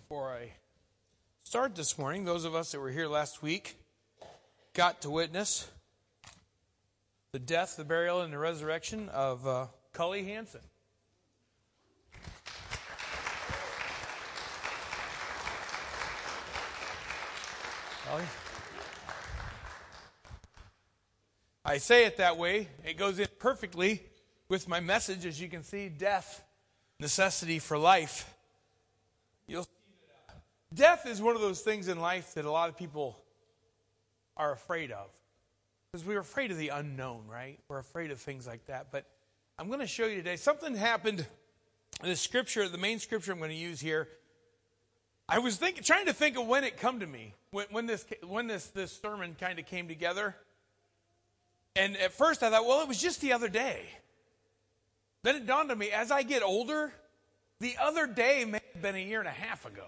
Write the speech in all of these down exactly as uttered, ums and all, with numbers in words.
Before I start this morning, those of us that were here last week got to witness the death, the burial, and the resurrection of uh, Cully Hansen. Cully? I say it that way. It goes in perfectly with my message. As you can see, death, necessity for life. You'll see that, uh, death is one of those things in life that a lot of people are afraid of. Because we're afraid of the unknown, right? We're afraid of things like that. But I'm going to show you today, something happened in the scripture, the main scripture I'm going to use here. I was thinking, trying to think of when it come to me, when, when this when this, this sermon kind of came together. And at first I thought, well, it was just the other day. Then it dawned on me, as I get older, the other day may have been a year and a half ago.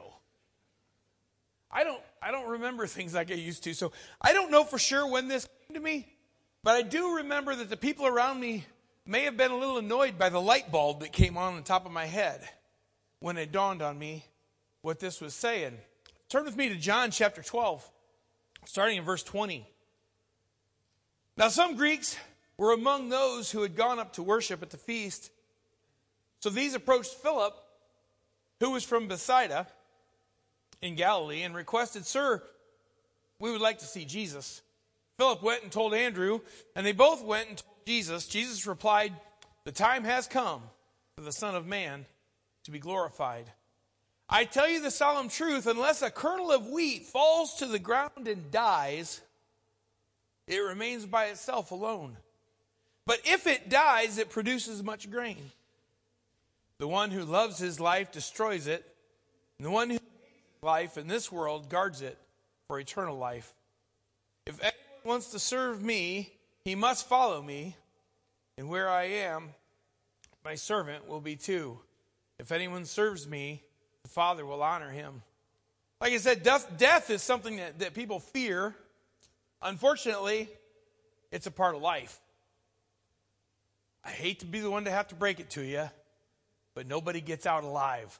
I don't I don't remember things like I used to, so I don't know for sure when this came to me, but I do remember that the people around me may have been a little annoyed by the light bulb that came on the top of my head when it dawned on me what this was saying. Turn with me to John chapter twelve, starting in verse twenty. Now some Greeks were among those who had gone up to worship at the feast. So these approached Philip, who was from Bethsaida in Galilee, and requested, "Sir, we would like to see Jesus." Philip went and told Andrew, and they both went and told Jesus. Jesus replied, "The time has come for the Son of Man to be glorified. I tell you the solemn truth, unless a kernel of wheat falls to the ground and dies, it remains by itself alone. But if it dies, it produces much grain. The one who loves his life destroys it, and the one who hates life in this world guards it for eternal life. If anyone wants to serve me, he must follow me, and where I am, my servant will be too. If anyone serves me, the Father will honor him." Like I said, death, death is something that, that people fear. Unfortunately, it's a part of life. I hate to be the one to have to break it to you, but nobody gets out alive.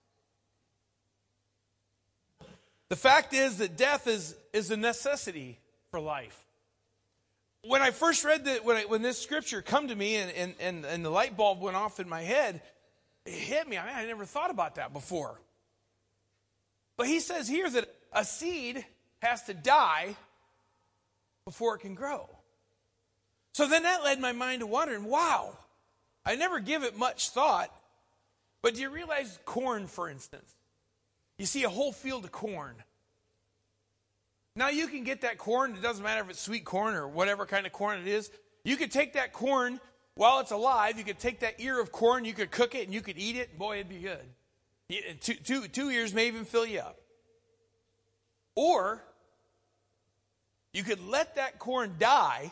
The fact is that death is, is a necessity for life. When I first read that, when, I, when this scripture come to me and, and, and, and the light bulb went off in my head, it hit me. I, mean, I never thought about that before. But he says here that a seed has to die before it can grow. So then that led my mind to wondering, wow, I never give it much thought. But do you realize corn, for instance? You see a whole field of corn. Now you can get that corn. It doesn't matter if it's sweet corn or whatever kind of corn it is. You could take that corn while it's alive. You could take that ear of corn. You could cook it and you could eat it. Boy, it'd be good. Two, two, two ears may even fill you up. Or you could let that corn die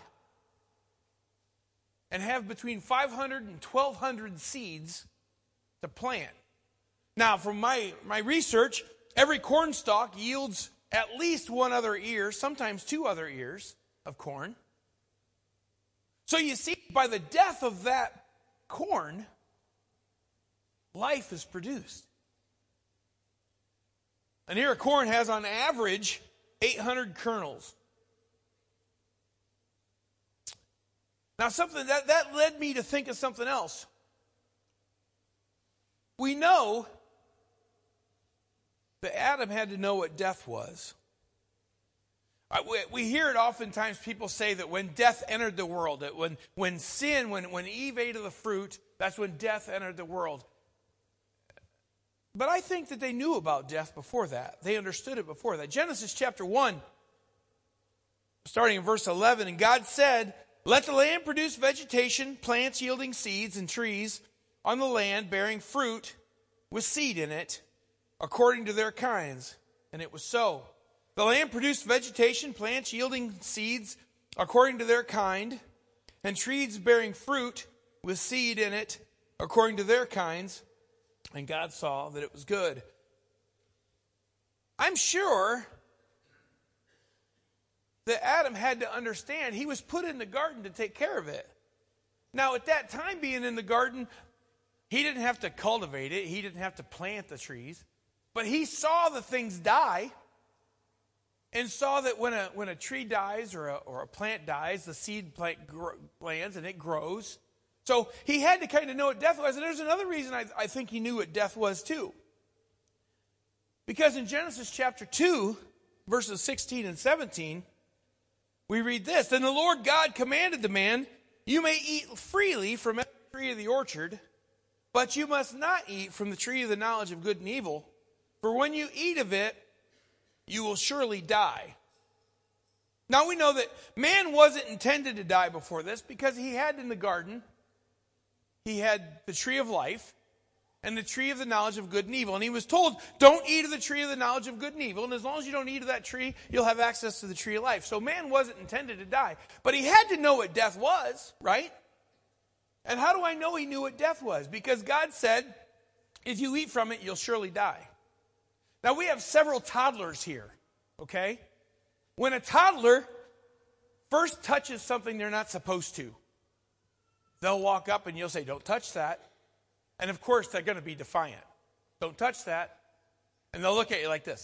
and have between five hundred and twelve hundred seeds to plant. Now, from my, my research, every corn stalk yields at least one other ear, sometimes two other ears of corn. So you see, by the death of that corn, life is produced. An ear of corn has on average eight hundred kernels. Now, something that, that led me to think of something else. We know that Adam had to know what death was. We hear it oftentimes, people say that when death entered the world, that when, when sin, when, when Eve ate of the fruit, that's when death entered the world. But I think that they knew about death before that. They understood it before that. Genesis chapter one, starting in verse eleven, and God said, "Let the land produce vegetation, plants yielding seeds, and trees on the land bearing fruit with seed in it, according to their kinds." And it was so. The land produced vegetation, plants yielding seeds according to their kind, and trees bearing fruit with seed in it according to their kinds. And God saw that it was good. I'm sure that Adam had to understand he was put in the garden to take care of it. Now, at that time, being in the garden, he didn't have to cultivate it. He didn't have to plant the trees. But he saw the things die and saw that when a, when a tree dies or a, or a plant dies, the seed plant gr- lands and it grows. So he had to kind of know what death was. And there's another reason I, I think he knew what death was too. Because in Genesis chapter two, verses sixteen and seventeen, we read this. Then the Lord God commanded the man, you may eat freely from every tree of the orchard, but you must not eat from the tree of the knowledge of good and evil. For when you eat of it, you will surely die. Now we know that man wasn't intended to die before this because he had in the garden, he had the tree of life and the tree of the knowledge of good and evil. And he was told, don't eat of the tree of the knowledge of good and evil. And as long as you don't eat of that tree, you'll have access to the tree of life. So man wasn't intended to die. But he had to know what death was, right? And how do I know he knew what death was? Because God said, if you eat from it, you'll surely die. Now we have several toddlers here, okay? When a toddler first touches something they're not supposed to, they'll walk up and you'll say, don't touch that. And of course, they're going to be defiant. Don't touch that. And they'll look at you like this.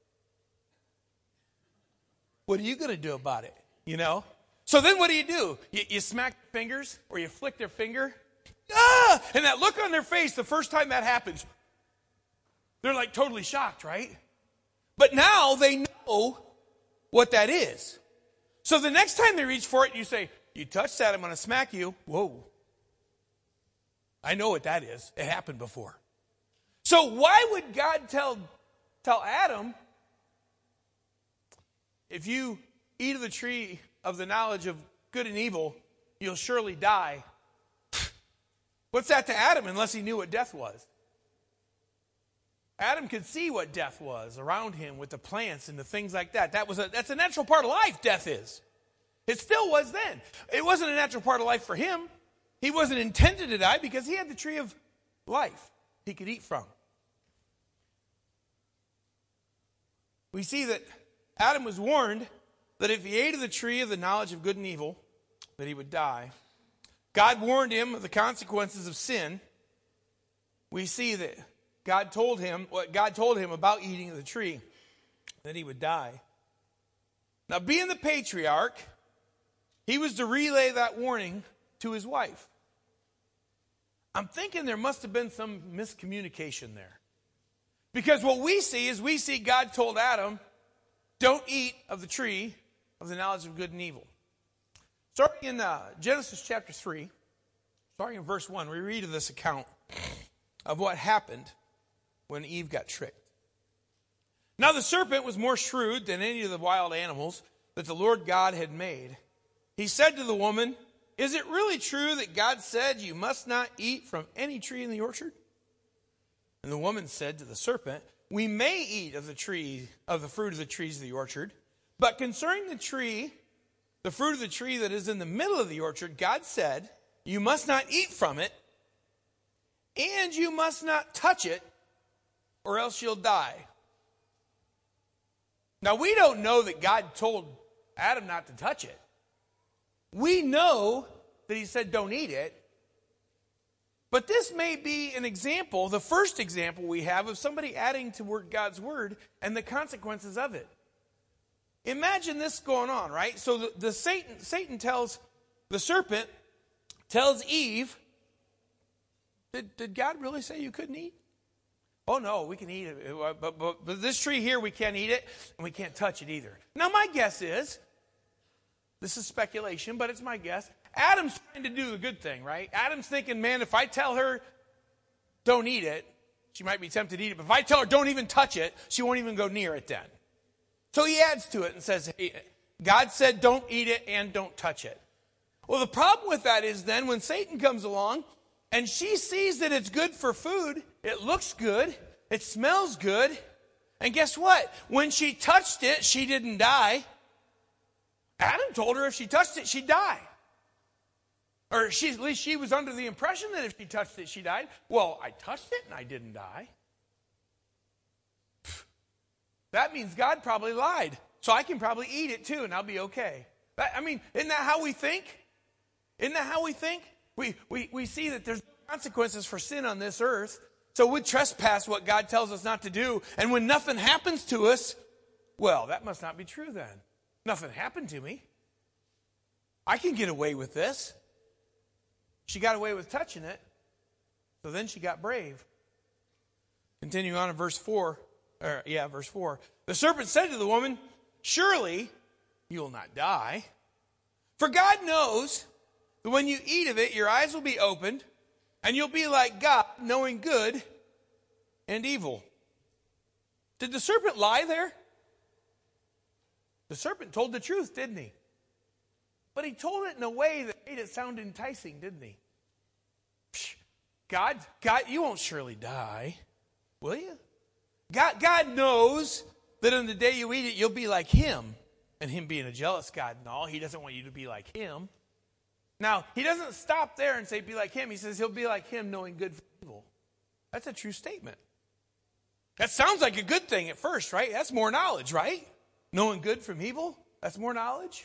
What are you going to do about it? You know? So then what do you do? You, you smack their fingers or you flick their finger. Ah! And that look on their face the first time that happens, they're like totally shocked, right? But now they know what that is. So the next time they reach for it, you say, you touch that, I'm going to smack you. Whoa. I know what that is. It happened before. So why would God tell, tell Adam, if you eat of the tree of the knowledge of good and evil, you'll surely die? What's that to Adam unless he knew what death was? Adam could see what death was around him with the plants and the things like that. That was a, that's a natural part of life, death is. It still was then. It wasn't a natural part of life for him. He wasn't intended to die because he had the tree of life he could eat from. We see that Adam was warned that if he ate of the tree of the knowledge of good and evil, that he would die. God warned him of the consequences of sin. We see that God told him what God told him about eating of the tree, that he would die. Now, being the patriarch, he was to relay that warning to his wife. I'm thinking there must have been some miscommunication there. Because what we see is we see God told Adam, don't eat of the tree of the knowledge of good and evil. Starting in uh, Genesis chapter three, starting in verse one, we read of this account of what happened when Eve got tricked. Now the serpent was more shrewd than any of the wild animals that the Lord God had made. He said to the woman, is it really true that God said you must not eat from any tree in the orchard? And the woman said to the serpent, we may eat of the tree, of the fruit of the trees of the orchard, but concerning the tree, the fruit of the tree that is in the middle of the orchard, God said, you must not eat from it, and you must not touch it, or else you'll die. Now we don't know that God told Adam not to touch it. We know that he said don't eat it. But this may be an example, the first example we have of somebody adding to God's word and the consequences of it. Imagine this going on, right? So the, the Satan, Satan tells, the serpent tells Eve, did, did God really say you couldn't eat? Oh no, we can eat it, but, but, but this tree here, we can't eat it, and we can't touch it either. Now my guess is, this is speculation, but it's my guess, Adam's trying to do the good thing, right? Adam's thinking, man, if I tell her don't eat it, she might be tempted to eat it, but if I tell her don't even touch it, she won't even go near it then. So he adds to it and says, hey, God said don't eat it and don't touch it. Well, the problem with that is then when Satan comes along and she sees that it's good for food, it looks good, it smells good, and guess what? When she touched it, she didn't die. Adam told her if she touched it, she'd die. Or she, at least she was under the impression that if she touched it, she died. Well, I touched it and I didn't die. That means God probably lied. So I can probably eat it too and I'll be okay. That, I mean, isn't that how we think? Isn't that how we think? We, we, we see that there's consequences for sin on this earth. So we trespass what God tells us not to do. And when nothing happens to us, well, that must not be true then. Nothing happened to me. I can get away with this. She got away with touching it. So then she got brave. Continue on in verse four. Or, yeah, verse four. The serpent said to the woman, surely you will not die. For God knows that when you eat of it, your eyes will be opened, and you'll be like God, knowing good and evil. Did the serpent lie there? The serpent told the truth, didn't he? But he told it in a way that made it sound enticing, didn't he? Psh, God, God, you won't surely die, will you? God, God knows that on the day you eat it, you'll be like him. And him being a jealous God and all, he doesn't want you to be like him. Now, he doesn't stop there and say be like him. He says he'll be like him, knowing good from evil. That's a true statement. That sounds like a good thing at first, right? That's more knowledge, right? Knowing good from evil, that's more knowledge.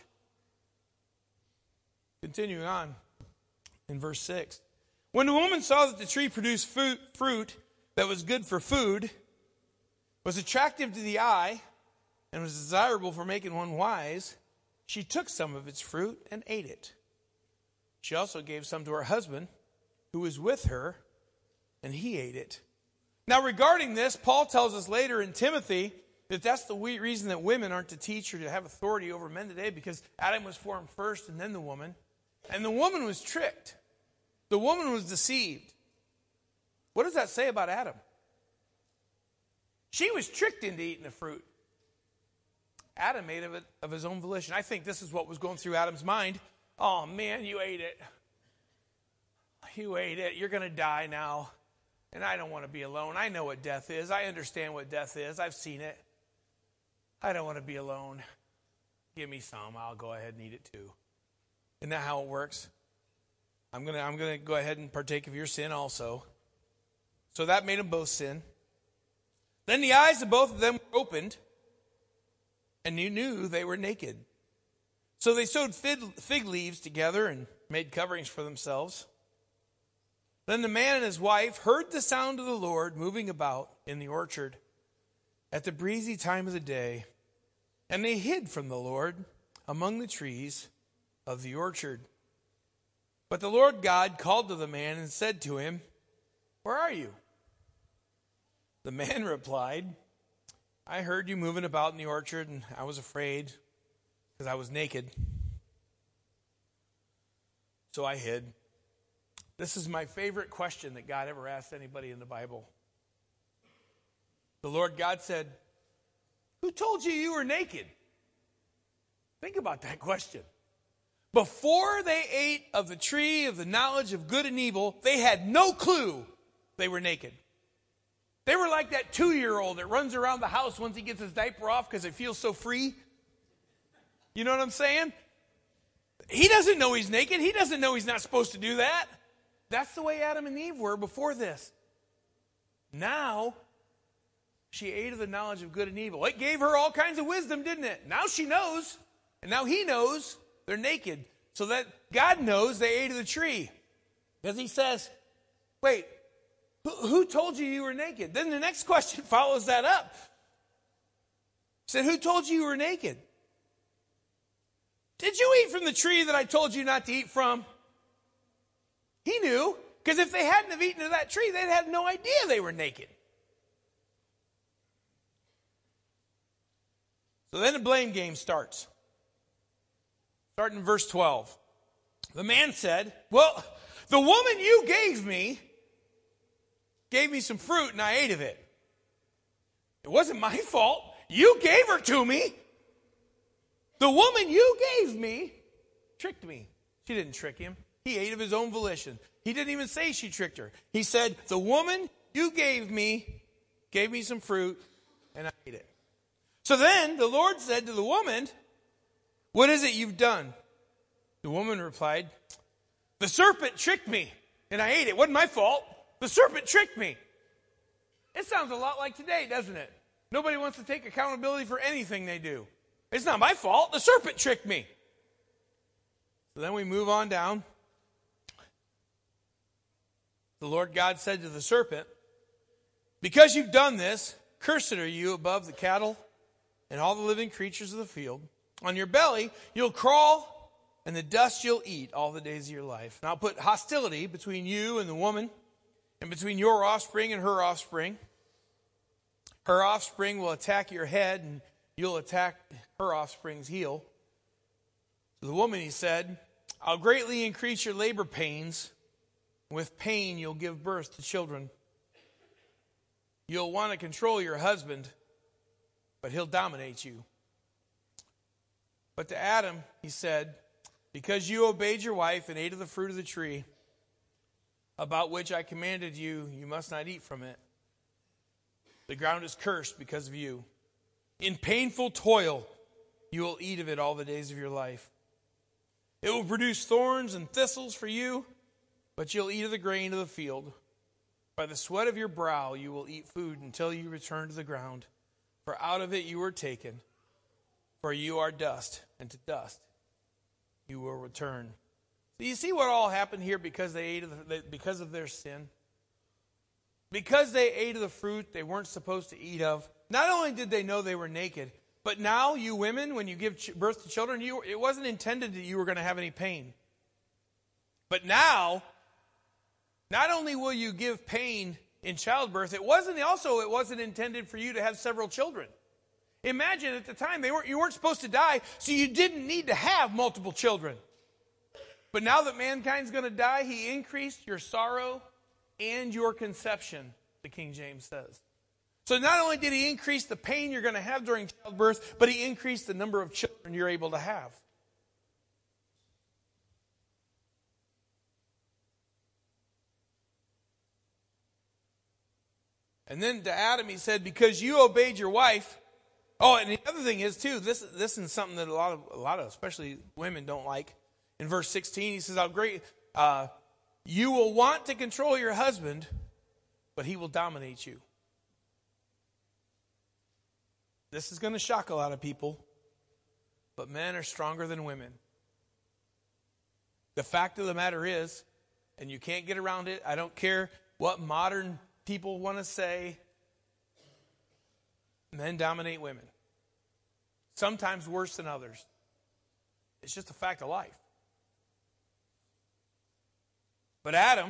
Continuing on in verse six. When the woman saw that the tree produced fruit, fruit that was good for food, was attractive to the eye, and was desirable for making one wise, she took some of its fruit and ate it. She also gave some to her husband, who was with her, and he ate it. Now regarding this, Paul tells us later in Timothy that that's the reason that women aren't to teach or to have authority over men today, because Adam was formed first and then the woman. And the woman was tricked. The woman was deceived. What does that say about Adam? She was tricked into eating the fruit. Adam ate of it of his own volition. I think this is what was going through Adam's mind. Oh, man, you ate it. You ate it. You're going to die now. And I don't want to be alone. I know what death is. I understand what death is. I've seen it. I don't want to be alone. Give me some. I'll go ahead and eat it too. Isn't that how it works? I'm going to I'm going to go ahead and partake of your sin also. So that made them both sin. Then the eyes of both of them were opened, and you knew they were naked. So they sewed fig leaves together and made coverings for themselves. Then the man and his wife heard the sound of the Lord moving about in the orchard at the breezy time of the day, and they hid from the Lord among the trees of the orchard. But the Lord God called to the man and said to him, "Where are you?" The man replied, "I heard you moving about in the orchard, and I was afraid because I was naked. So I hid." This is my favorite question that God ever asked anybody in the Bible. The Lord God said, "Who told you you were naked?" Think about that question. Before they ate of the tree of the knowledge of good and evil, they had no clue they were naked. They were like that two-year-old that runs around the house once he gets his diaper off because it feels so free. You know what I'm saying? He doesn't know he's naked. He doesn't know he's not supposed to do that. That's the way Adam and Eve were before this. Now, she ate of the knowledge of good and evil. It gave her all kinds of wisdom, didn't it? Now she knows, and now he knows they're naked. So that God knows they ate of the tree. Because he says, wait, who, who told you you were naked? Then the next question follows that up. He said, who told you you were naked? Did you eat from the tree that I told you not to eat from? He knew, because if they hadn't have eaten of that tree, they'd had no idea they were naked. So then the blame game starts. Starting in verse twelve. The man said, "Well, the woman you gave me gave me some fruit and I ate of it. It wasn't my fault. You gave her to me. The woman you gave me tricked me." She didn't trick him. He ate of his own volition. He didn't even say she tricked her. He said, "The woman you gave me gave me some fruit and I ate it." So then the Lord said to the woman, "What is it you've done?" The woman replied, "The serpent tricked me and I ate it. It wasn't my fault. The serpent tricked me." It sounds a lot like today, doesn't it? Nobody wants to take accountability for anything they do. It's not my fault. The serpent tricked me. So then we move on down. The Lord God said to the serpent, Because you've done this, cursed are you above the cattle and all the living creatures of the field. On your belly you'll crawl, and the dust you'll eat all the days of your life. And I'll put hostility between you and the woman, and between your offspring and her offspring. Her offspring will attack your head, and you'll attack her offspring's heel. To the woman he said, I'll greatly increase your labor pains. With pain you'll give birth to children. You'll want to control your husband, but he'll dominate you. But to Adam he said, because you obeyed your wife and ate of the fruit of the tree, about which I commanded you, you must not eat from it. The ground is cursed because of you. In painful toil you will eat of it all the days of your life. It will produce thorns and thistles for you, but you'll eat of the grain of the field. By the sweat of your brow you will eat food until you return to the ground. For out of it you were taken. For you are dust, and to dust you will return. So you see what all happened here because they ate of the, because of their sin? Because they ate of the fruit they weren't supposed to eat of. Not only did they know they were naked, but now you women, when you give birth to children, you, it wasn't intended that you were going to have any pain. But now, not only will you give pain in childbirth, it wasn't also it wasn't intended for you to have several children. Imagine at the time they weren't you weren't supposed to die, so you didn't need to have multiple children. But now that mankind's going to die, he increased your sorrow and your conception, the King James says. So not only did he increase the pain you're going to have during childbirth, but he increased the number of children you're able to have. And then to Adam he said, because you obeyed your wife. Oh, and the other thing is too, this this is something that a lot of a lot of especially women don't like. In verse sixteen, he says, "How great uh, you will want to control your husband, but he will dominate you." This is going to shock a lot of people, but men are stronger than women. The fact of the matter is, and you can't get around it, I don't care what modern people want to say, men dominate women. Sometimes worse than others. It's just a fact of life. But Adam,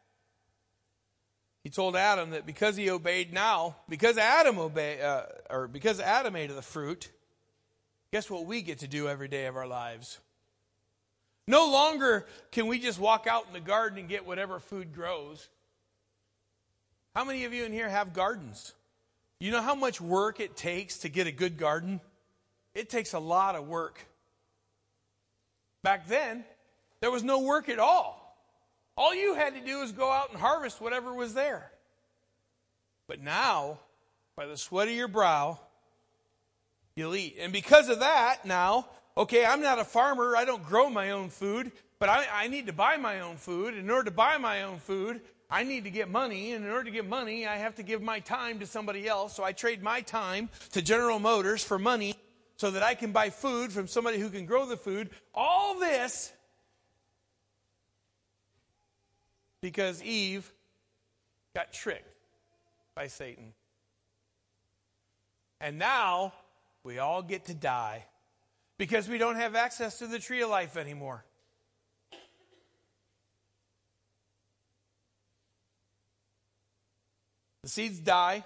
he told Adam that because he obeyed now, because Adam obeyed, uh, or because Adam ate of the fruit, guess what we get to do every day of our lives? No longer can we just walk out in the garden and get whatever food grows. How many of you in here have gardens? You know how much work it takes to get a good garden? It takes a lot of work. Back then, there was no work at all. All you had to do was go out and harvest whatever was there. But now, by the sweat of your brow, you'll eat. And because of that, now, okay, I'm not a farmer. I don't grow my own food. But I, I need to buy my own food. In order to buy my own food, I need to get money, and in order to get money, I have to give my time to somebody else. So I trade my time to General Motors for money so that I can buy food from somebody who can grow the food. All this because Eve got tricked by Satan. And now we all get to die because we don't have access to the tree of life anymore. The seeds die,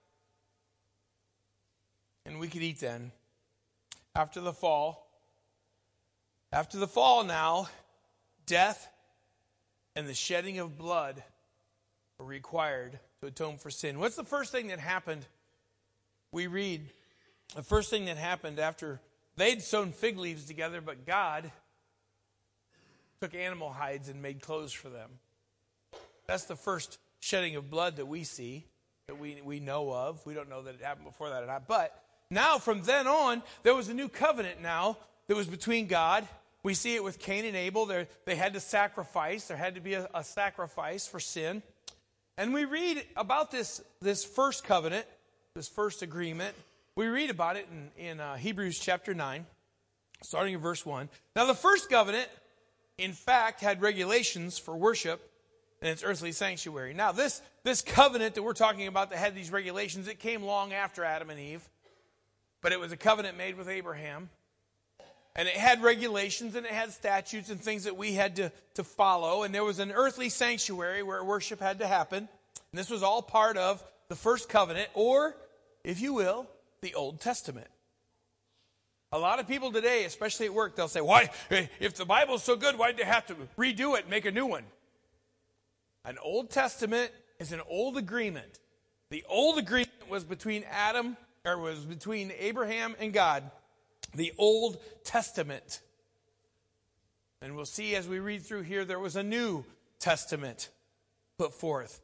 and we could eat then. After the fall, after the fall now, death and the shedding of blood are required to atone for sin. What's the first thing that happened? We read the first thing that happened after they'd sewn fig leaves together, but God took animal hides and made clothes for them. That's the first shedding of blood that we see, that we, we know of. We don't know that it happened before that or not. But now, from then on, there was a new covenant now that was between God. We see it with Cain and Abel. They're, they had to sacrifice. There had to be a, a sacrifice for sin. And we read about this, this first covenant, this first agreement. We read about it in, in uh, Hebrews chapter nine, starting in verse one. Now, the first covenant, in fact, had regulations for worship and its earthly sanctuary. Now, this, this covenant that we're talking about that had these regulations, it came long after Adam and Eve. But it was a covenant made with Abraham. And it had regulations and it had statutes and things that we had to, to follow. And there was an earthly sanctuary where worship had to happen. And this was all part of the first covenant, or, if you will, the Old Testament. A lot of people today, especially at work, they'll say, why, if the Bible's so good, why'd they have to redo it and make a new one? An Old Testament is an old agreement. The old agreement was between Adam, or was between Abraham and God. The Old Testament. And we'll see as we read through here, there was a New Testament put forth.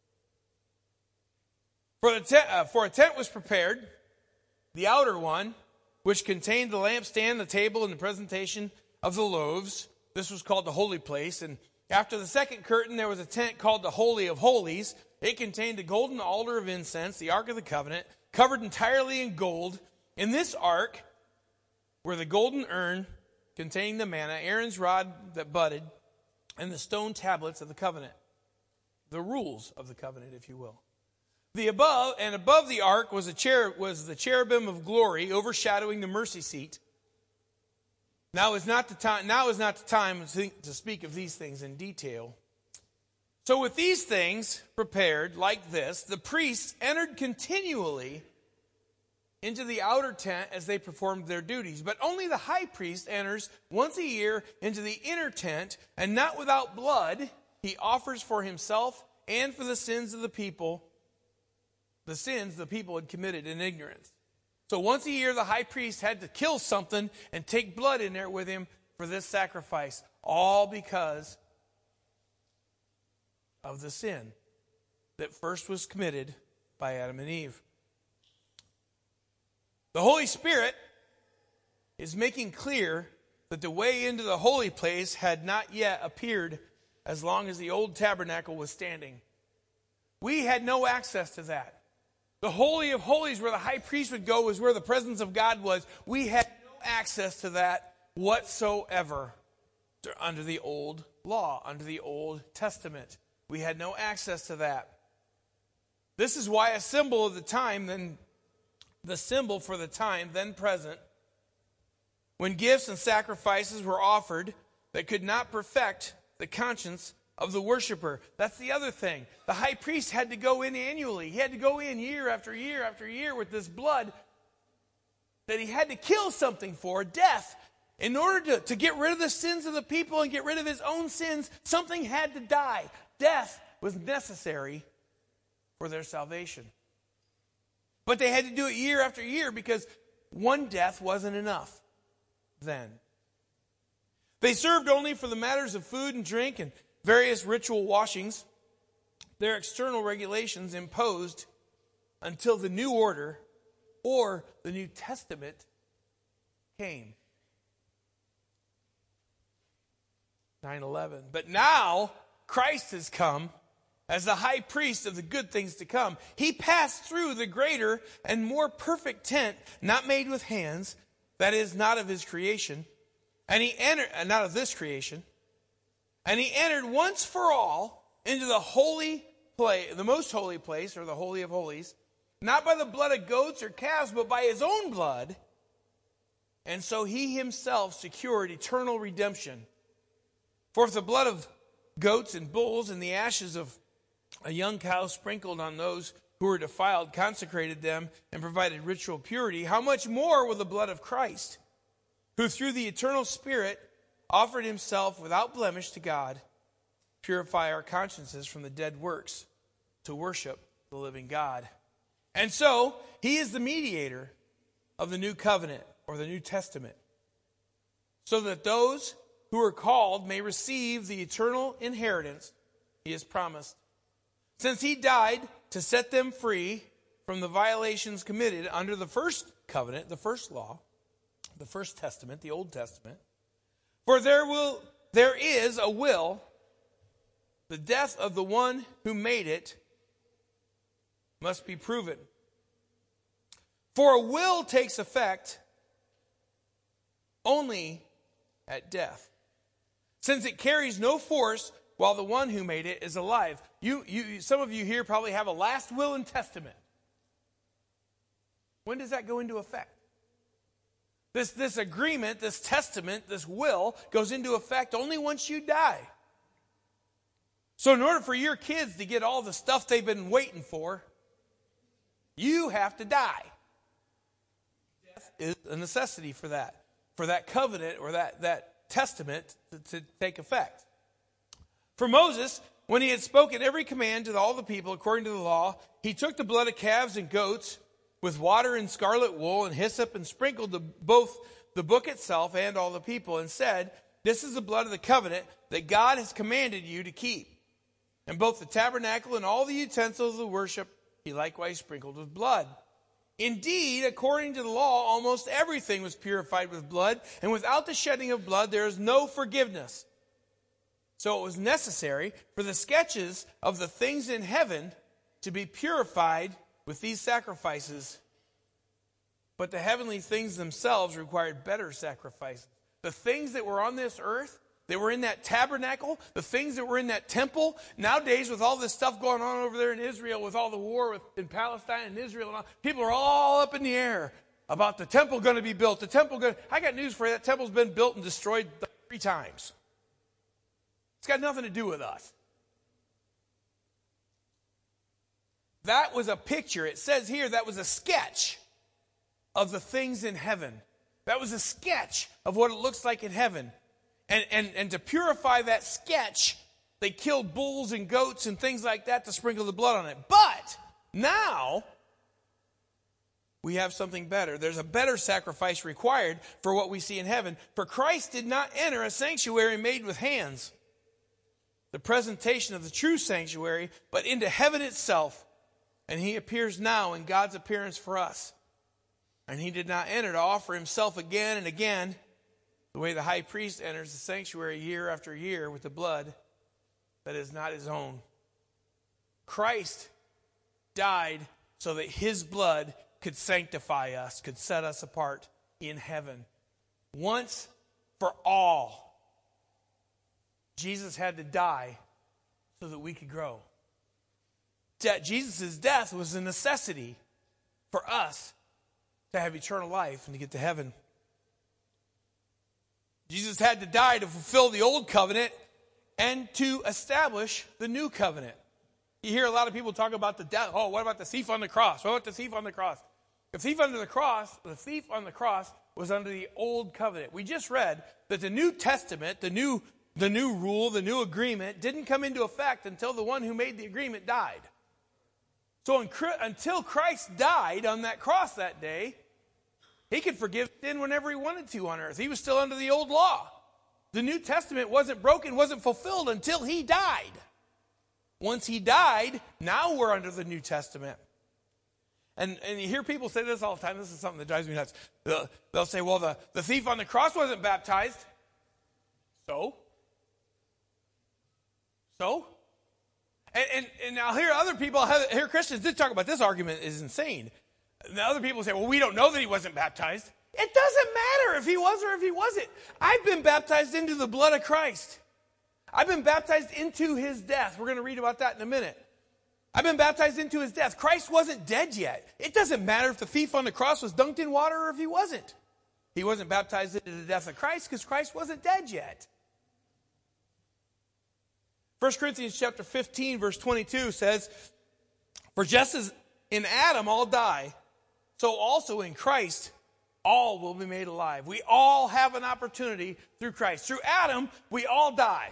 For, the te- uh, for a tent was prepared, the outer one, which contained the lampstand, the table, and the presentation of the loaves. This was called the holy place. And after the second curtain, there was a tent called the Holy of Holies. It contained the golden altar of incense, the Ark of the Covenant, covered entirely in gold. In this ark were the golden urn containing the manna, Aaron's rod that budded, and the stone tablets of the covenant. The rules of the covenant, if you will. The above and above the ark was a cher- was the cherubim of glory overshadowing the mercy seat. Now is not the time. Now is not the time to speak of these things in detail. So with these things prepared like this, the priests entered continually into the outer tent as they performed their duties. But only the high priest enters once a year into the inner tent, and not without blood. He offers for himself and for the sins of the people, the sins the people had committed in ignorance. So once a year, the high priest had to kill something and take blood in there with him for this sacrifice. All because of the sin that first was committed by Adam and Eve. The Holy Spirit is making clear that the way into the holy place had not yet appeared as long as the old tabernacle was standing. We had no access to that. The Holy of Holies, where the high priest would go, was where the presence of God was. We had no access to that whatsoever under the old law, under the Old Testament. We had no access to that. This is why a symbol of the time, then the symbol for the time then present, when gifts and sacrifices were offered that could not perfect the conscience of the worshiper. That's the other thing. The high priest had to go in annually. He had to go in year after year after year with this blood that he had to kill something for, death. In order to, to get rid of the sins of the people and get rid of his own sins, something had to die. Death was necessary for their salvation. But they had to do it year after year because one death wasn't enough then. They served only for the matters of food and drink and various ritual washings. Their external regulations imposed until the new order or the New Testament came. nine eleven. But now Christ has come as the high priest of the good things to come. He passed through the greater and more perfect tent, not made with hands, that is, not of his creation, and he entered, uh, not of this creation, and he entered once for all into the holy place, the most holy place, or the Holy of Holies, not by the blood of goats or calves, but by his own blood. And so he himself secured eternal redemption. For if the blood of goats and bulls and the ashes of a young cow sprinkled on those who were defiled consecrated them and provided ritual purity, how much more will the blood of Christ, who through the eternal Spirit offered himself without blemish to God, purify our consciences from the dead works to worship the living God. And so, he is the mediator of the new covenant, or the New Testament, so that those who are called may receive the eternal inheritance he has promised. Since he died to set them free from the violations committed under the first covenant, the first law, the first testament, the Old Testament, for there will there is a will, the death of the one who made it must be proven. For a will takes effect only at death, since it carries no force while the one who made it is alive. You, you, some of you here probably have a last will and testament. When does that go into effect? This, this agreement, this testament, this will goes into effect only once you die. So in order for your kids to get all the stuff they've been waiting for, you have to die. Death is a necessity for that, for that covenant or that, that testament to, to take effect. For Moses, when he had spoken every command to all the people according to the law, he took the blood of calves and goats with water and scarlet wool and hyssop and sprinkled the, both the book itself and all the people and said, "This is the blood of the covenant that God has commanded you to keep." And both the tabernacle and all the utensils of worship he likewise sprinkled with blood. Indeed, according to the law, almost everything was purified with blood, and without the shedding of blood there is no forgiveness. So it was necessary for the sketches of the things in heaven to be purified with these sacrifices. But the heavenly things themselves required better sacrifices. The things that were on this earth, that were in that tabernacle, the things that were in that temple, nowadays with all this stuff going on over there in Israel, with all the war with, in Palestine and Israel, and all, people are all up in the air about the temple going to be built. The temple going. I got news for you. That temple's been built and destroyed three times. It's got nothing to do with us. That was a picture. It says here that was a sketch of the things in heaven. That was a sketch of what it looks like in heaven. And, and, and to purify that sketch, they killed bulls and goats and things like that to sprinkle the blood on it. But now we have something better. There's a better sacrifice required for what we see in heaven. For Christ did not enter a sanctuary made with hands, the presentation of the true sanctuary, but into heaven itself. And he appears now in God's appearance for us. And he did not enter to offer himself again and again, the way the high priest enters the sanctuary year after year with the blood that is not his own. Christ died so that his blood could sanctify us, could set us apart in heaven. Once for all, Jesus had to die so that we could grow. Jesus' death was a necessity for us to have eternal life and to get to heaven. Jesus had to die to fulfill the old covenant and to establish the new covenant. You hear a lot of people talk about the death. Oh, what about the thief on the cross? What about the thief on the cross? The thief under the cross, the thief on the cross was under the old covenant. We just read that the New Testament, the new, the new rule, the new agreement, didn't come into effect until the one who made the agreement died. So until Christ died on that cross that day, he could forgive sin whenever he wanted to on earth. He was still under the old law. The New Testament wasn't broken, wasn't fulfilled until he died. Once he died, now we're under the New Testament. And, and you hear people say this all the time. This is something that drives me nuts. They'll, they'll say, well, the, the thief on the cross wasn't baptized. So? So? And, and, and I'll hear other people, I'll hear Christians did talk about this argument is insane. And other people say, well, we don't know that he wasn't baptized. It doesn't matter if he was or if he wasn't. I've been baptized into the blood of Christ. I've been baptized into his death. We're going to read about that in a minute. I've been baptized into his death. Christ wasn't dead yet. It doesn't matter if the thief on the cross was dunked in water or if he wasn't. He wasn't baptized into the death of Christ because Christ wasn't dead yet. First Corinthians chapter fifteen, verse twenty-two says, for just as in Adam all die, so also in Christ all will be made alive. We all have an opportunity through Christ. Through Adam, we all die.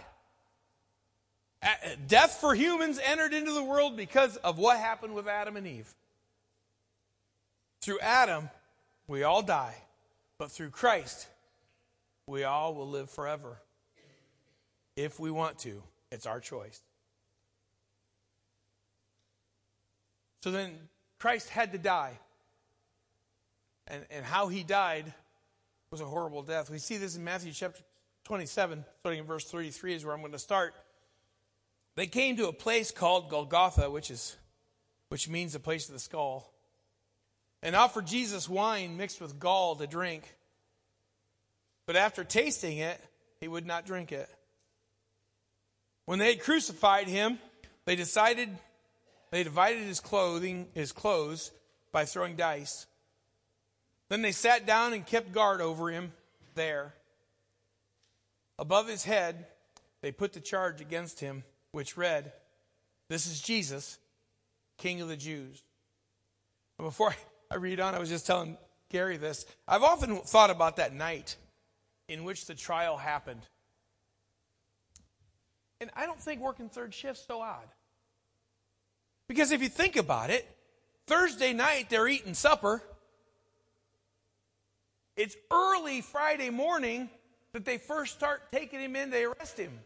Death for humans entered into the world because of what happened with Adam and Eve. Through Adam, we all die. But through Christ, we all will live forever. If we want to. It's our choice. So then, Christ had to die. And, and how he died was a horrible death. We see this in Matthew chapter twenty-seven, starting in verse thirty-three is where I'm going to start. They came to a place called Golgotha, which is, which means the place of the skull, and offered Jesus wine mixed with gall to drink. But after tasting it, he would not drink it. When they had crucified him, they decided they divided his clothing, his clothes by throwing dice. Then they sat down and kept guard over him there. Above his head, they put the charge against him, which read, "This is Jesus, King of the Jews." And before I read on, I was just telling Gary this. I've often thought about that night in which the trial happened. And I don't think working third shift's so odd. Because if you think about it, Thursday night they're eating supper. It's early Friday morning that they first start taking him in, they arrest him.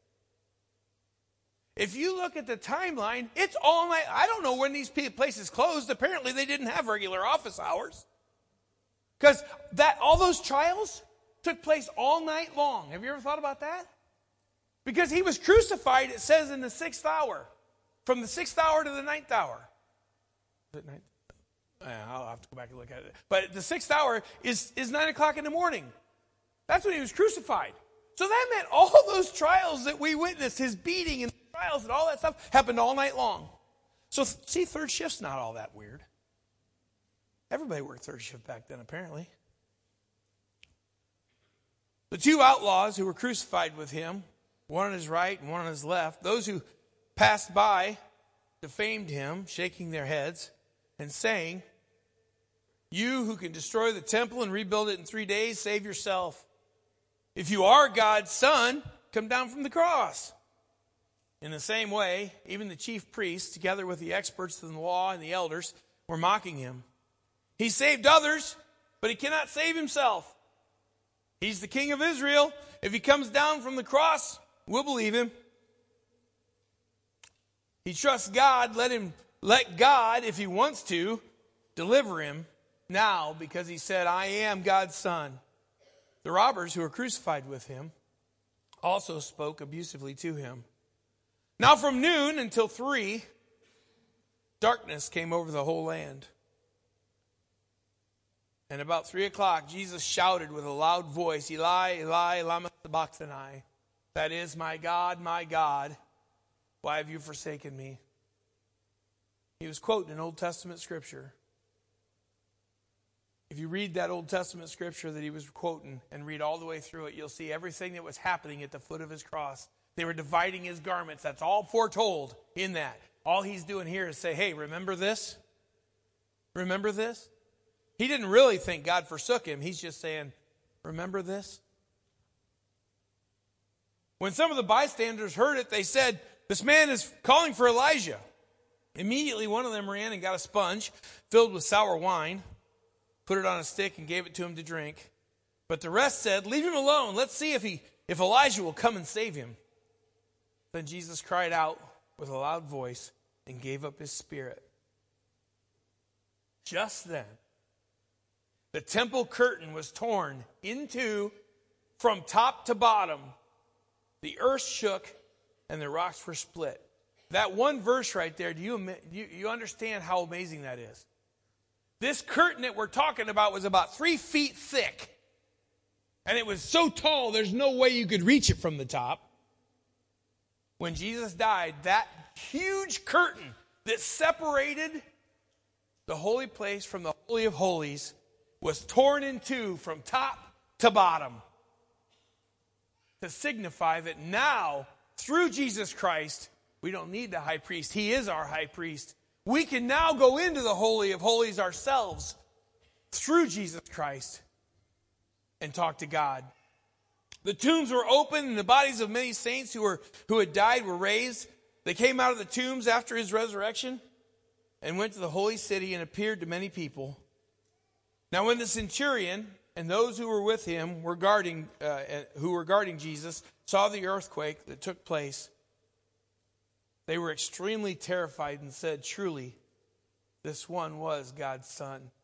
If you look at the timeline, it's all night. I don't know when these places closed. Apparently they didn't have regular office hours. Because that all those trials took place all night long. Have you ever thought about that? Because he was crucified, it says, in the sixth hour. From the sixth hour to the ninth hour. Is it ninth? I'll have to go back and look at it. But the sixth hour is, is nine o'clock in the morning. That's when he was crucified. So that meant all those trials that we witnessed, his beating and trials and all that stuff, happened all night long. So see, third shift's not all that weird. Everybody worked third shift back then, apparently. The two outlaws who were crucified with him, one on his right and one on his left, those who passed by defamed him, shaking their heads and saying, "You who can destroy the temple and rebuild it in three days, save yourself. If you are God's son, come down from the cross." In the same way, even the chief priests, together with the experts in the law and the elders, were mocking him. He saved others, but he cannot save himself. He's the king of Israel. If he comes down from the cross, we'll believe him. He trusts God. Let him, let God, if he wants to, deliver him now, because he said, "I am God's son." The robbers who were crucified with him also spoke abusively to him. Now from noon until three, darkness came over the whole land. And about three o'clock, Jesus shouted with a loud voice, "Eli, Eli, lama sabachthani." That is, "My God, my God, why have you forsaken me?" He was quoting an Old Testament scripture. If you read that Old Testament scripture that he was quoting and read all the way through it, you'll see everything that was happening at the foot of his cross. They were dividing his garments. That's all foretold in that. All he's doing here is say, "Hey, remember this? Remember this?" He didn't really think God forsook him. He's just saying, "Remember this?" When some of the bystanders heard it, they said, "This man is calling for Elijah." Immediately one of them ran and got a sponge filled with sour wine, put it on a stick and gave it to him to drink. But the rest said, "Leave him alone. Let's see if he, if Elijah will come and save him." Then Jesus cried out with a loud voice and gave up his spirit. Just then, the temple curtain was torn in two from top to bottom. The earth shook and the rocks were split. That one verse right there, do you, you, you understand how amazing that is? This curtain that we're talking about was about three feet thick. And it was so tall, there's no way you could reach it from the top. When Jesus died, that huge curtain that separated the holy place from the Holy of Holies was torn in two from top to bottom to signify that now, through Jesus Christ, we don't need the high priest. He is our high priest. We can now go into the Holy of Holies ourselves through Jesus Christ and talk to God. The tombs were open and the bodies of many saints who were who had died were raised. They came out of the tombs after his resurrection and went to the holy city and appeared to many people. Now when the centurion and those who were with him were guarding, uh, who were guarding Jesus, saw the earthquake that took place, they were extremely terrified and said, "Truly, this one was God's son."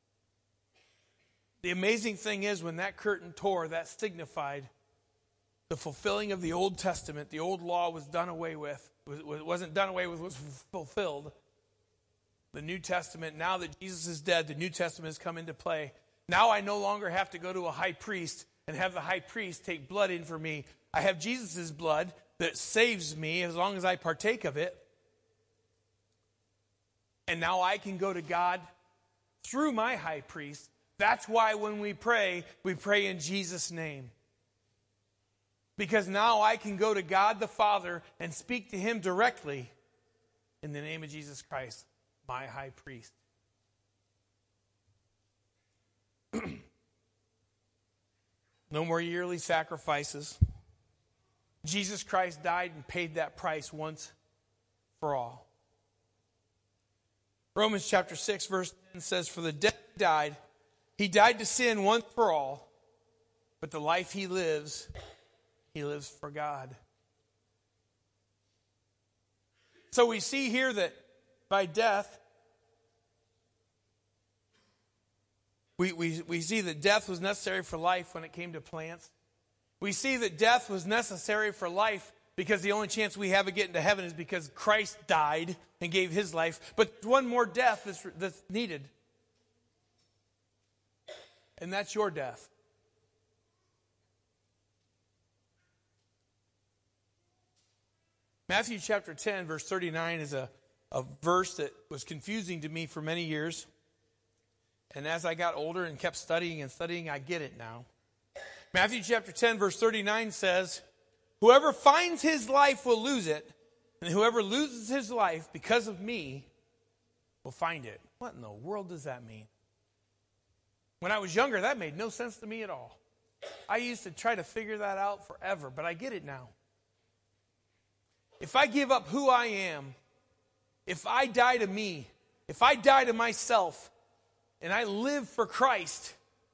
The amazing thing is, when that curtain tore, that signified the fulfilling of the Old Testament. The old law was done away with. It wasn't done away with, it was fulfilled. The New Testament, now that Jesus is dead, the New Testament has come into play. Now I no longer have to go to a high priest and have the high priest take blood in for me. I have Jesus' blood that saves me as long as I partake of it. And now I can go to God through my high priest. That's why when we pray, we pray in Jesus' name. Because now I can go to God the Father and speak to him directly in the name of Jesus Christ, my high priest. No more yearly sacrifices. Jesus Christ died and paid that price once for all. Romans chapter six verse ten says, for the death he died, he died to sin once for all, but the life he lives, he lives for God. So we see here that by death, we, we, we see that death was necessary for life when it came to plants. We see that death was necessary for life because the only chance we have of getting to heaven is because Christ died and gave his life. But one more death that's, that's needed. And that's your death. Matthew chapter ten, verse thirty-nine is a, a verse that was confusing to me for many years. And as I got older and kept studying and studying, I get it now. Matthew chapter ten, verse thirty-nine says, whoever finds his life will lose it, and whoever loses his life because of me will find it. What in the world does that mean? When I was younger, that made no sense to me at all. I used to try to figure that out forever, but I get it now. If I give up who I am, if I die to me, if I die to myself, and I live for Christ,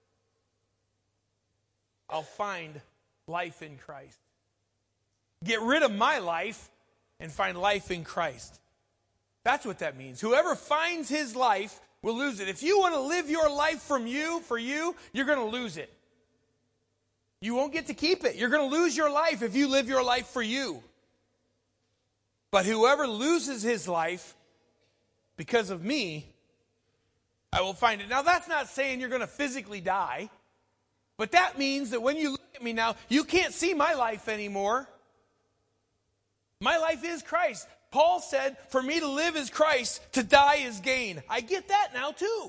I'll find life in Christ. Get rid of my life and find life in Christ. That's what that means. Whoever finds his life will lose it. If you want to live your life from you, for you, you're going to lose it. You won't get to keep it. You're going to lose your life if you live your life for you. But whoever loses his life because of me, I will find it. Now, that's not saying you're going to physically die. But that means that when you look at me now, you can't see my life anymore. My life is Christ. Paul said, for me to live is Christ, to die is gain. I get that now too.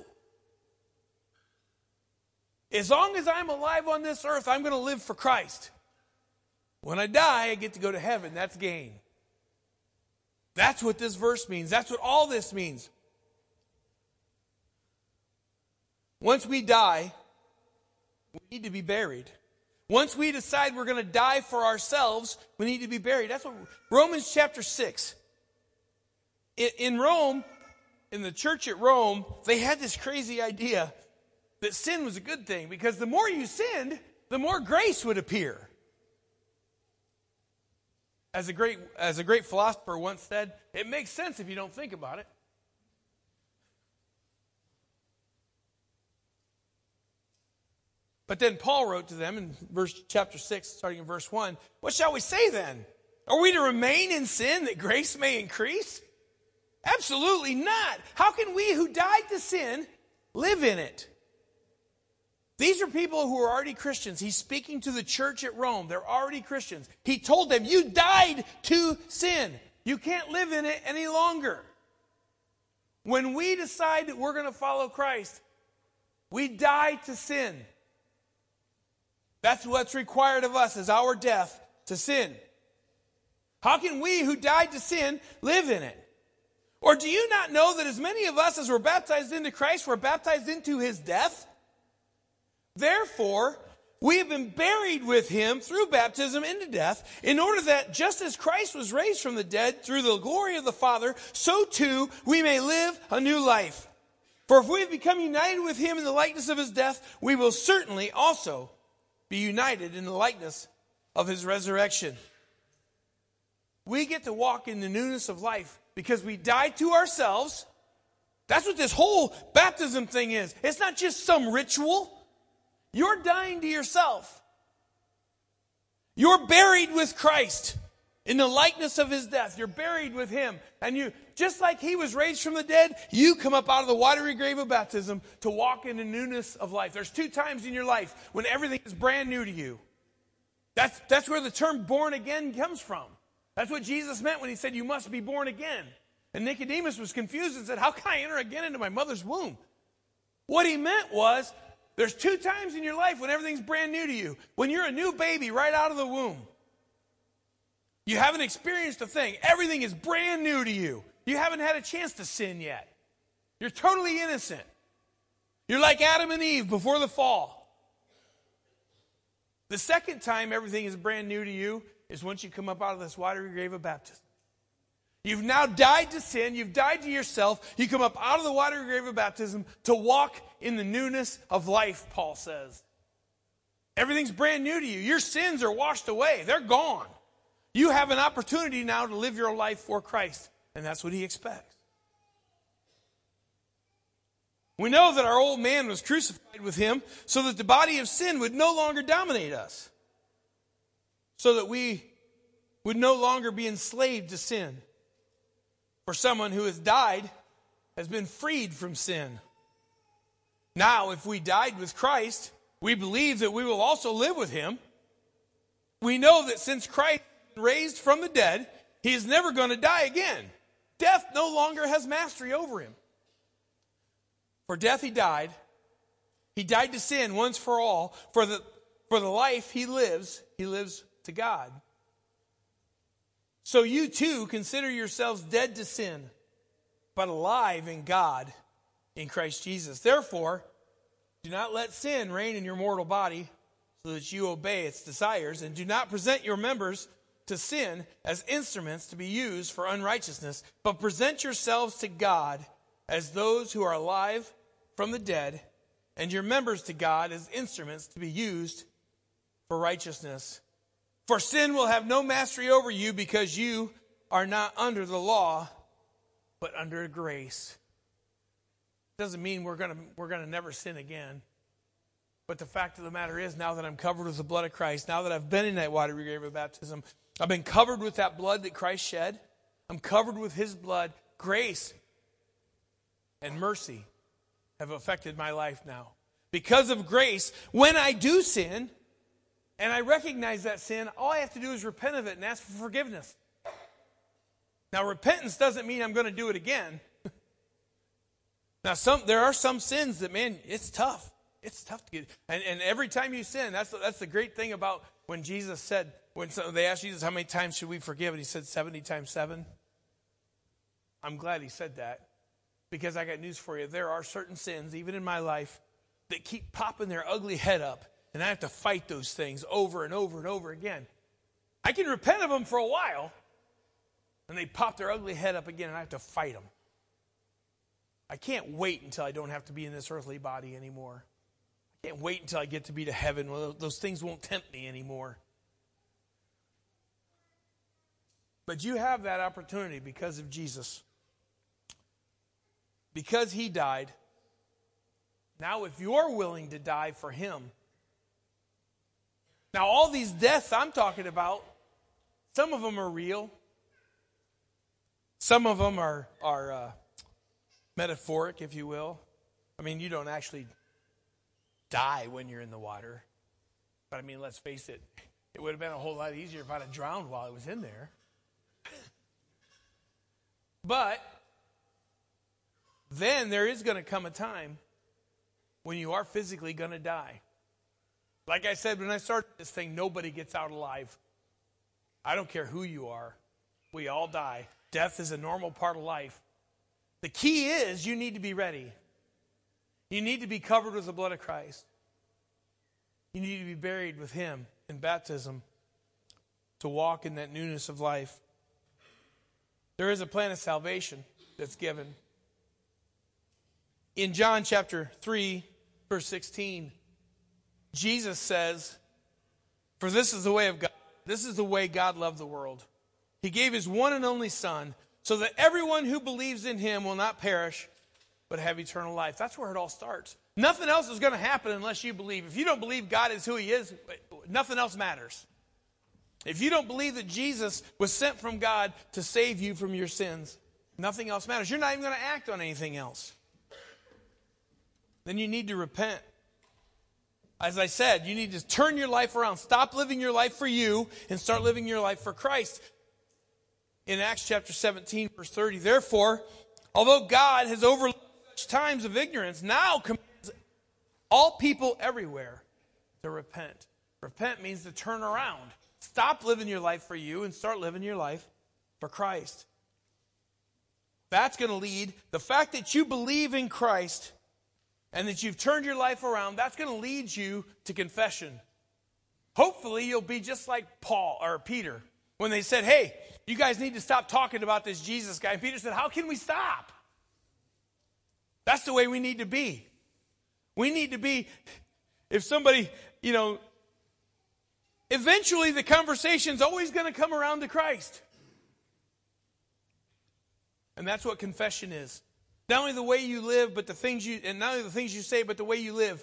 As long as I'm alive on this earth, I'm going to live for Christ. When I die, I get to go to heaven. That's gain. That's what this verse means. That's what all this means. Once we die, we need to be buried. Once we decide we're going to die for ourselves, we need to be buried. That's what Romans chapter six. In, in Rome, in the church at Rome, they had this crazy idea that sin was a good thing because the more you sinned, the more grace would appear. As a great, as a great philosopher once said, it makes sense if you don't think about it. But then Paul wrote to them in verse chapter six, starting in verse one, what shall we say then? Are we to remain in sin that grace may increase? Absolutely not. How can we who died to sin live in it? These are people who are already Christians. He's speaking to the church at Rome. They're already Christians. He told them, you died to sin. You can't live in it any longer. When we decide that we're going to follow Christ, we die to sin. That's what's required of us, is our death to sin. How can we who died to sin live in it? Or do you not know that as many of us as were baptized into Christ were baptized into his death? Therefore, we have been buried with him through baptism into death, in order that just as Christ was raised from the dead through the glory of the Father, so too we may live a new life. For if we have become united with him in the likeness of his death, we will certainly also be united in the likeness of his resurrection. We get to walk in the newness of life because we died to ourselves. That's what this whole baptism thing is. It's not just some ritual. You're dying to yourself. You're buried with Christ in the likeness of his death. You're buried with him. And you, just like he was raised from the dead, you come up out of the watery grave of baptism to walk in the newness of life. There's two times in your life when everything is brand new to you. That's, that's where the term born again comes from. That's what Jesus meant when he said, you must be born again. And Nicodemus was confused and said, how can I enter again into my mother's womb? What he meant was, there's two times in your life when everything's brand new to you. When you're a new baby right out of the womb. You haven't experienced a thing. Everything is brand new to you. You haven't had a chance to sin yet. You're totally innocent. You're like Adam and Eve before the fall. The second time everything is brand new to you is once you come up out of this watery grave of baptism. You've now died to sin. You've died to yourself. You come up out of the watery grave of baptism to walk in the newness of life, Paul says. Everything's brand new to you. Your sins are washed away. They're gone. You have an opportunity now to live your life for Christ. And that's what he expects. We know that our old man was crucified with him so that the body of sin would no longer dominate us. So that we would no longer be enslaved to sin. For someone who has died has been freed from sin. Now, if we died with Christ, we believe that we will also live with him. We know that since Christ was raised from the dead, he is never going to die again. Death no longer has mastery over him. For death he died. He died to sin once for all. For the, for the life he lives, he lives to God. So you too consider yourselves dead to sin, but alive in God in Christ Jesus. Therefore, do not let sin reign in your mortal body so that you obey its desires, and do not present your members to sin as instruments to be used for unrighteousness, but present yourselves to God as those who are alive from the dead, and your members to God as instruments to be used for righteousness. For sin will have no mastery over you because you are not under the law, but under grace. Doesn't mean we're going to we're going to never sin again. But the fact of the matter is, now that I'm covered with the blood of Christ, now that I've been in that watery grave of baptism, I've been covered with that blood that Christ shed. I'm covered with his blood. Grace and mercy have affected my life now. Because of grace, when I do sin, and I recognize that sin, all I have to do is repent of it and ask for forgiveness. Now, repentance doesn't mean I'm going to do it again. Now, some there are some sins that, man, it's tough. It's tough to get. And, and every time you sin, that's, that's the great thing about when Jesus said, when they asked Jesus, how many times should we forgive? And he said seventy times seven. I'm glad he said that. Because I got news for you. There are certain sins, even in my life, that keep popping their ugly head up. And I have to fight those things over and over and over again. I can repent of them for a while. And they pop their ugly head up again and I have to fight them. I can't wait until I don't have to be in this earthly body anymore. I can't wait until I get to be to heaven. Well, those things won't tempt me anymore. But you have that opportunity because of Jesus. Because he died. Now if you're willing to die for him. Now all these deaths I'm talking about, some of them are real. Some of them are, are uh, metaphoric, if you will. I mean, you don't actually die when you're in the water. But I mean, let's face it, it would have been a whole lot easier if I'd have drowned while I was in there. But then there is going to come a time when you are physically going to die. Like I said, when I started this thing, nobody gets out alive. I don't care who you are. We all die. Death is a normal part of life. The key is you need to be ready. You need to be covered with the blood of Christ. You need to be buried with him in baptism to walk in that newness of life. There is a plan of salvation that's given. In John chapter three, verse sixteen, Jesus says, "For this is the way of God. This is the way God loved the world. He gave his one and only Son, so that everyone who believes in him will not perish, but have eternal life." That's where it all starts. Nothing else is going to happen unless you believe. If you don't believe God is who he is, nothing else matters. If you don't believe that Jesus was sent from God to save you from your sins, nothing else matters. You're not even going to act on anything else. Then you need to repent. As I said, you need to turn your life around. Stop living your life for you and start living your life for Christ. in Acts chapter seventeen, verse thirty, therefore, although God has overlooked such times of ignorance, now commands all people everywhere to repent. Repent means to turn around. Stop living your life for you and start living your life for Christ. That's going to lead, the fact that you believe in Christ and that you've turned your life around, that's going to lead you to confession. Hopefully you'll be just like Paul or Peter when they said, hey, you guys need to stop talking about this Jesus guy. And Peter said, how can we stop? That's the way we need to be. We need to be, if somebody, you know, eventually the conversation's always going to come around to Christ. And that's what confession is. Not only the way you live, but the things you, and not only the things you say, but the way you live.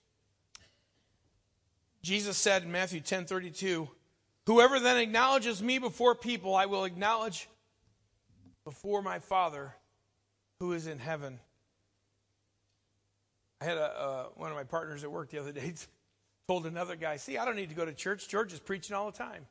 Jesus said in Matthew ten thirty-two, whoever then acknowledges me before people, I will acknowledge before my Father who is in heaven. I had a, uh, one of my partners at work the other day told another guy, see, I don't need to go to church. George is preaching all the time.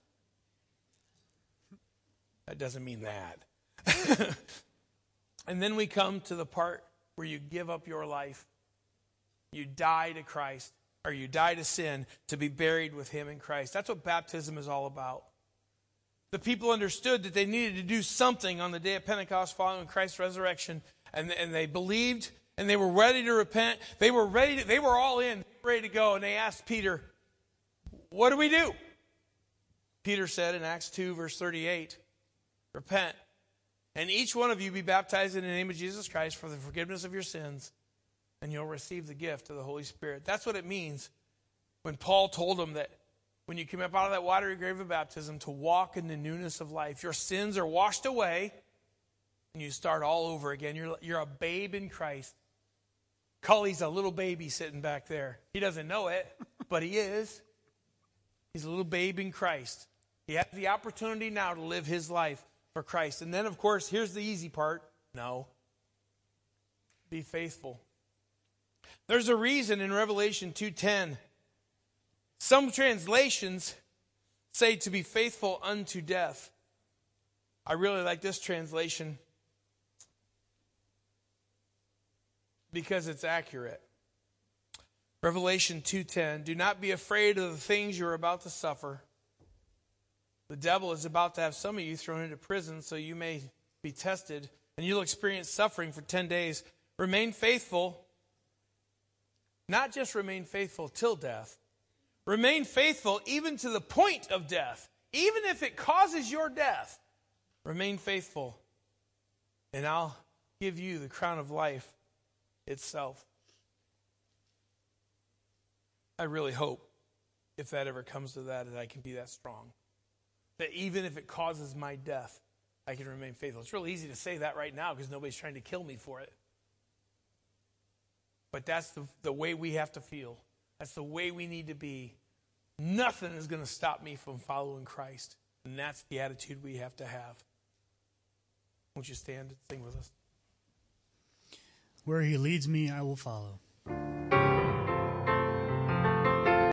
That doesn't mean that. And then we come to the part where you give up your life. You die to Christ, or you die to sin to be buried with him in Christ. That's what baptism is all about. The people understood that they needed to do something on the day of Pentecost following Christ's resurrection, and, and they believed, and they were ready to repent. They were ready to, they were all in, ready to go, and they asked Peter, what do we do? Peter said in Acts two, verse thirty-eight, repent, and each one of you be baptized in the name of Jesus Christ for the forgiveness of your sins, and you'll receive the gift of the Holy Spirit. That's what it means when Paul told them that when you come up out of that watery grave of baptism to walk in the newness of life. Your sins are washed away, and you start all over again. You're, you're a babe in Christ. Cully's a little baby sitting back there. He doesn't know it, but he is. He's a little babe in Christ. He has the opportunity now to live his life for Christ. And then, of course, here's the easy part. No. Be faithful. There's a reason in Revelation two ten, some translations say to be faithful unto death. I really like this translation because it's accurate. Revelation two ten, do not be afraid of the things you're about to suffer. The devil is about to have some of you thrown into prison so you may be tested, and you'll experience suffering for ten days. Remain faithful. Not just remain faithful till death. Remain faithful even to the point of death. Even if it causes your death. Remain faithful. And I'll give you the crown of life itself. I really hope, if that ever comes to that, that I can be that strong. That even if it causes my death, I can remain faithful. It's really easy to say that right now because nobody's trying to kill me for it. But that's the, the way we have to feel. That's the way we need to be. Nothing is going to stop me from following Christ. And that's the attitude we have to have. Won't you stand and sing with us? Where he leads me, I will follow.